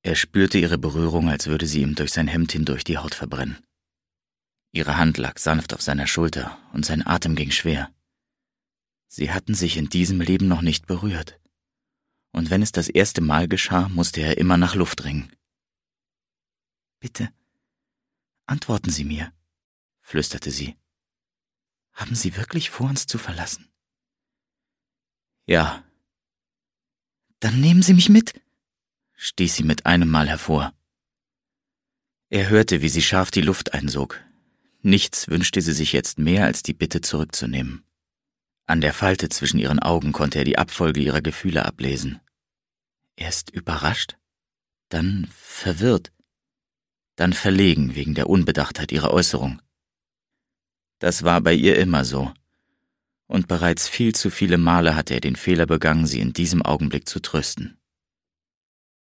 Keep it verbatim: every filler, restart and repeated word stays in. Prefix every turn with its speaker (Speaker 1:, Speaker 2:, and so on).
Speaker 1: Er spürte ihre Berührung, als würde sie ihm durch sein Hemd hindurch die Haut verbrennen. Ihre Hand lag sanft auf seiner Schulter und sein Atem ging schwer. Sie hatten sich in diesem Leben noch nicht berührt. Und wenn es das erste Mal geschah, musste er immer nach Luft ringen. »Bitte, antworten Sie mir«, flüsterte sie. »Haben Sie wirklich vor, uns zu verlassen?« »Ja.« »Dann nehmen Sie mich mit«, stieß sie mit einem Mal hervor. Er hörte, wie sie scharf die Luft einsog. Nichts wünschte sie sich jetzt mehr, als die Bitte zurückzunehmen. An der Falte zwischen ihren Augen konnte er die Abfolge ihrer Gefühle ablesen. Erst überrascht, dann verwirrt, dann verlegen wegen der Unbedachtheit ihrer Äußerung. Das war bei ihr immer so. Und bereits viel zu viele Male hatte er den Fehler begangen, sie in diesem Augenblick zu trösten.